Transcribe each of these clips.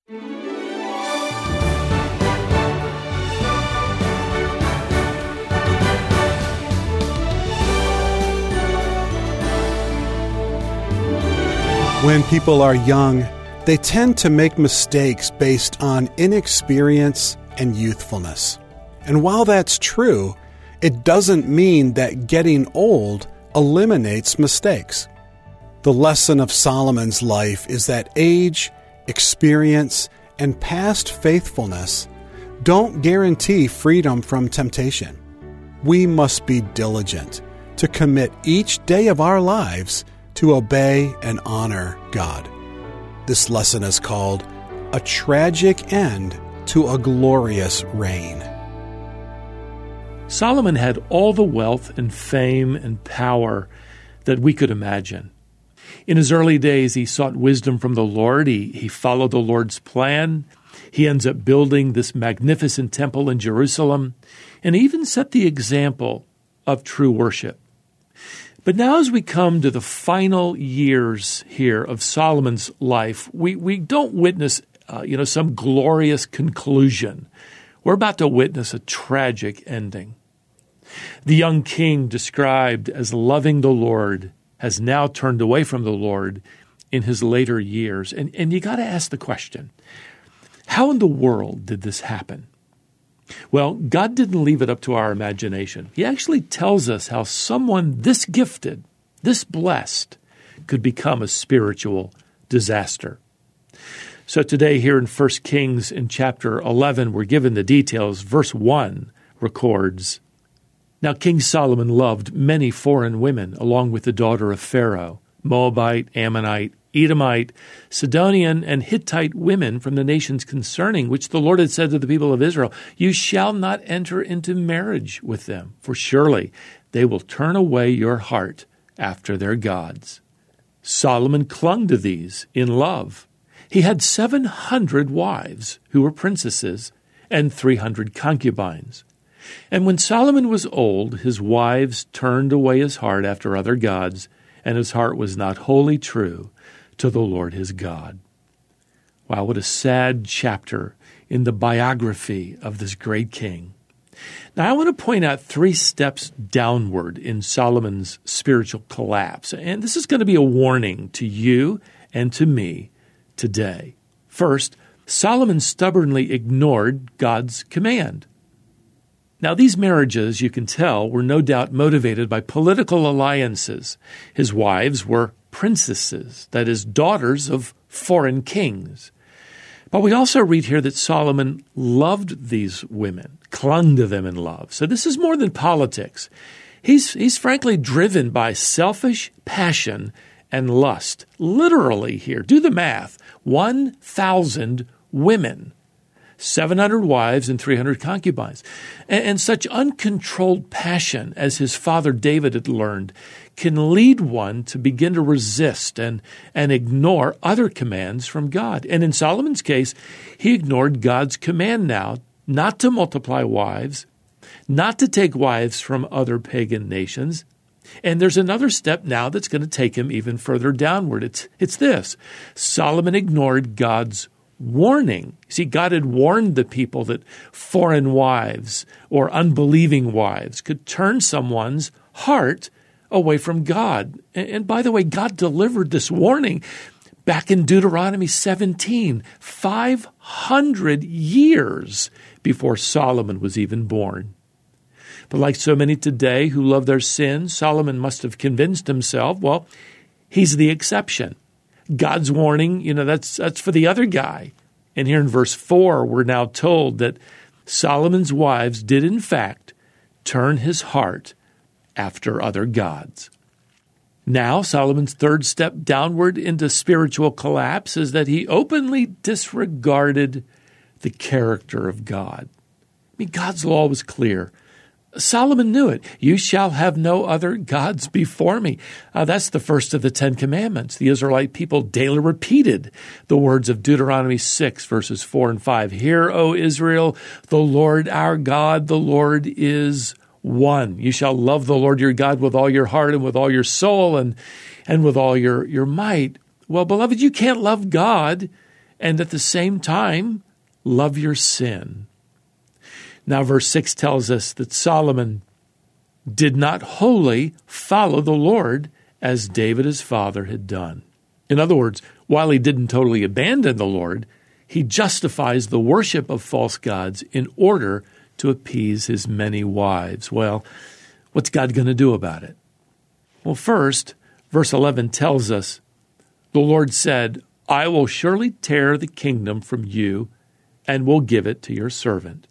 When people are young, they tend to make mistakes based on inexperience and youthfulness. And while that's true, it doesn't mean that getting old eliminates mistakes. The lesson of Solomon's life is that age, experience, and past faithfulness don't guarantee freedom from temptation. We must be diligent to commit each day of our lives to obey and honor God. This lesson is called A Tragic End to a Glorious Reign. Solomon had all the wealth and fame and power that we could imagine. In his early days, he sought wisdom from the Lord. He followed the Lord's plan. He ends up building this magnificent temple in Jerusalem and even set the example of true worship. But now as we come to the final years here of Solomon's life, we don't witness some glorious conclusion. We're about to witness a tragic ending. The young king, described as loving the Lord, has now turned away from the Lord in his later years. And you got to ask the question, how in the world did this happen? Well, God didn't leave it up to our imagination. He actually tells us how someone this gifted, this blessed, could become a spiritual disaster. So today here in 1 Kings in chapter 11, we're given the details. Verse 1 records, "Now King Solomon loved many foreign women, along with the daughter of Pharaoh, Moabite, Ammonite, Edomite, Sidonian, and Hittite women from the nations concerning which the Lord had said to the people of Israel, 'You shall not enter into marriage with them, for surely they will turn away your heart after their gods.' Solomon clung to these in love. He had 700 wives who were princesses and 300 concubines. And when Solomon was old, his wives turned away his heart after other gods, and his heart was not wholly true to the Lord his God." Wow, what a sad chapter in the biography of this great king. Now, I want to point out 3 steps downward in Solomon's spiritual collapse, and this is going to be a warning to you and to me today. First, Solomon stubbornly ignored God's command. Now, these marriages, you can tell, were no doubt motivated by political alliances. His wives were princesses, that is, daughters of foreign kings. But we also read here that Solomon loved these women, clung to them in love. So this is more than politics. He's frankly driven by selfish passion and lust. Literally here, do the math, 1,000 women. 700 wives and 300 concubines. And such uncontrolled passion as his father David had learned can lead one to begin to resist and ignore other commands from God. And in Solomon's case, he ignored God's command now not to multiply wives, not to take wives from other pagan nations. And there's another step now that's going to take him even further downward. It's this. Solomon ignored God's warning. See, God had warned the people that foreign wives or unbelieving wives could turn someone's heart away from God. And by the way, God delivered this warning back in Deuteronomy 17, 500 years before Solomon was even born. But like so many today who love their sin, Solomon must have convinced himself, well, he's the exception. God's warning, that's for the other guy. And here in verse 4, we're now told that Solomon's wives did in fact turn his heart after other gods. Now, Solomon's third step downward into spiritual collapse is that he openly disregarded the character of God. I mean, God's law was clear. Solomon knew it. You shall have no other gods before me. That's the first of the 10 Commandments. The Israelite people daily repeated the words of Deuteronomy 6, verses 4 and 5. Hear, O Israel, the Lord our God, the Lord is one. You shall love the Lord your God with all your heart and with all your soul and with all your might. Well, beloved, you can't love God and at the same time, love your sin. Now, verse 6 tells us that Solomon did not wholly follow the Lord as David his father had done. In other words, while he didn't totally abandon the Lord, he justifies the worship of false gods in order to appease his many wives. Well, what's God going to do about it? Well, first, verse 11 tells us, the Lord said, I will surely tear the kingdom from you and will give it to your servant.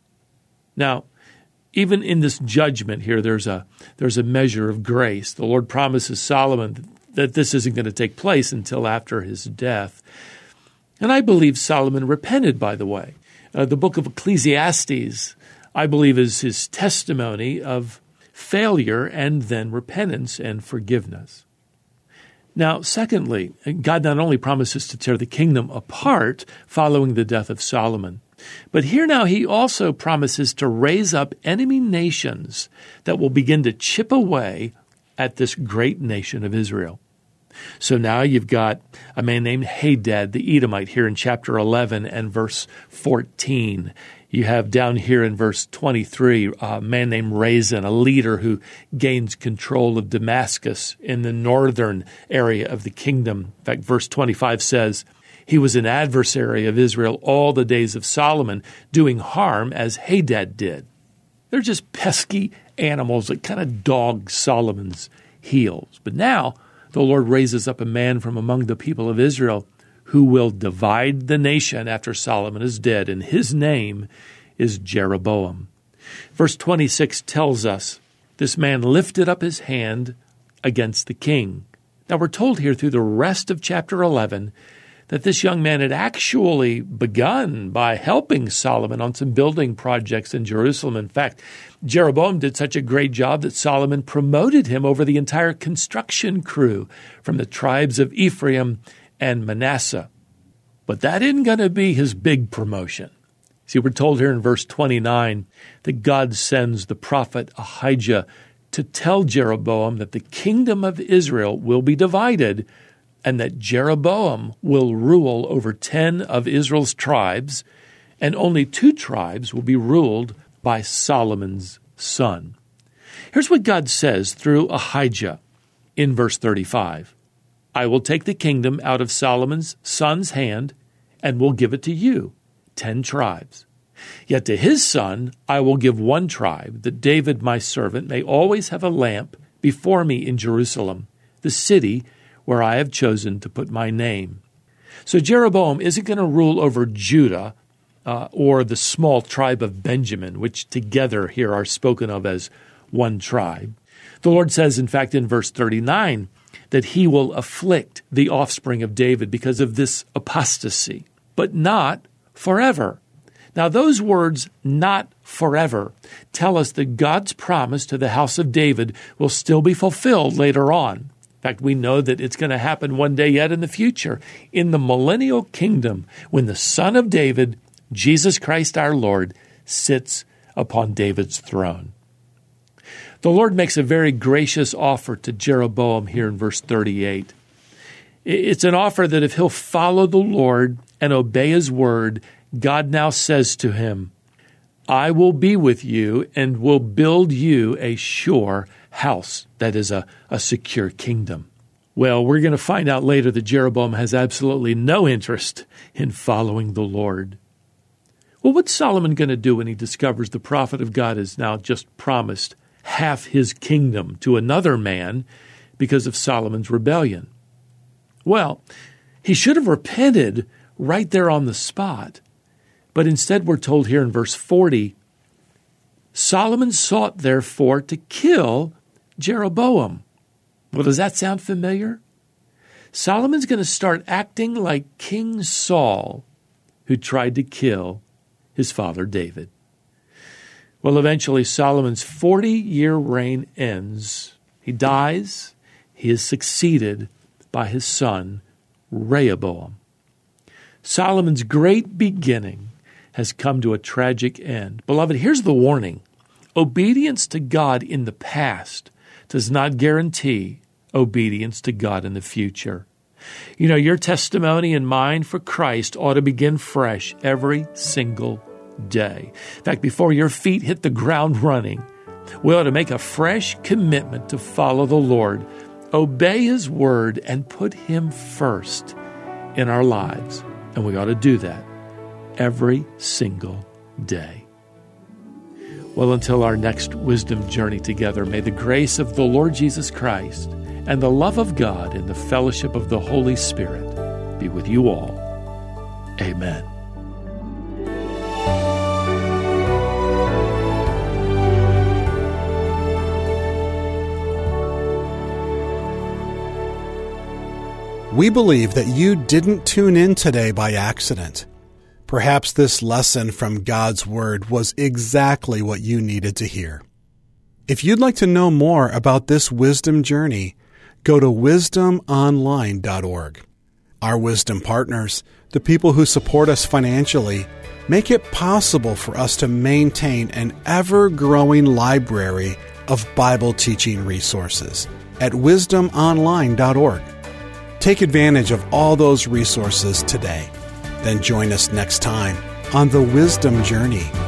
Now, even in this judgment here, there's a measure of grace. The Lord promises Solomon that this isn't going to take place until after his death. And I believe Solomon repented, by the way. The book of Ecclesiastes, I believe, is his testimony of failure and then repentance and forgiveness. Now, secondly, God not only promises to tear the kingdom apart following the death of Solomon, but here now he also promises to raise up enemy nations that will begin to chip away at this great nation of Israel. So now you've got a man named Hadad the Edomite here in chapter 11 and verse 14. You have down here in verse 23 a man named Rezin, a leader who gains control of Damascus in the northern area of the kingdom. In fact, verse 25 says, he was an adversary of Israel all the days of Solomon, doing harm as Hadad did. They're just pesky animals that kind of dog Solomon's heels. But now the Lord raises up a man from among the people of Israel who will divide the nation after Solomon is dead, and his name is Jeroboam. Verse 26 tells us, this man lifted up his hand against the king. Now we're told here through the rest of chapter 11 that this young man had actually begun by helping Solomon on some building projects in Jerusalem. In fact, Jeroboam did such a great job that Solomon promoted him over the entire construction crew from the tribes of Ephraim and Manasseh. But that isn't going to be his big promotion. See, we're told here in verse 29 that God sends the prophet Ahijah to tell Jeroboam that the kingdom of Israel will be divided and that Jeroboam will rule over 10 of Israel's tribes, and only 2 tribes will be ruled by Solomon's son. Here's what God says through Ahijah in verse 35. I will take the kingdom out of Solomon's son's hand and will give it to you, 10 tribes. Yet to his son I will give 1 tribe, that David my servant may always have a lamp before me in Jerusalem, the city where I have chosen to put my name. So Jeroboam isn't going to rule over Judah or the small tribe of Benjamin, which together here are spoken of as 1 tribe. The Lord says, in fact, in verse 39, that he will afflict the offspring of David because of this apostasy, but not forever. Now, those words, not forever, tell us that God's promise to the house of David will still be fulfilled later on. In fact, we know that it's going to happen one day yet in the future, in the millennial kingdom, when the Son of David, Jesus Christ our Lord, sits upon David's throne. The Lord makes a very gracious offer to Jeroboam here in verse 38. It's an offer that if he'll follow the Lord and obey his word, God now says to him, I will be with you and will build you a sure house, that is a secure kingdom. Well, we're going to find out later that Jeroboam has absolutely no interest in following the Lord. Well, what's Solomon going to do when he discovers the prophet of God has now just promised half his kingdom to another man because of Solomon's rebellion? Well, he should have repented right there on the spot. But instead we're told here in verse 40, Solomon sought therefore to kill Jeroboam. Well, does that sound familiar? Solomon's going to start acting like King Saul, who tried to kill his father David. Well, eventually Solomon's 40-year reign ends. He dies. He is succeeded by his son, Rehoboam. Solomon's great beginning has come to a tragic end. Beloved, here's the warning. Obedience to God in the past does not guarantee obedience to God in the future. You know, your testimony and mine for Christ ought to begin fresh every single day. In fact, before your feet hit the ground running, we ought to make a fresh commitment to follow the Lord, obey His word, and put Him first in our lives. And we ought to do that every single day. Well, until our next wisdom journey together, may the grace of the Lord Jesus Christ and the love of God and the fellowship of the Holy Spirit be with you all. Amen. We believe that you didn't tune in today by accident. Perhaps this lesson from God's Word was exactly what you needed to hear. If you'd like to know more about this wisdom journey, go to wisdomonline.org. Our wisdom partners, the people who support us financially, make it possible for us to maintain an ever-growing library of Bible teaching resources at wisdomonline.org. Take advantage of all those resources today. Then join us next time on the Wisdom Journey.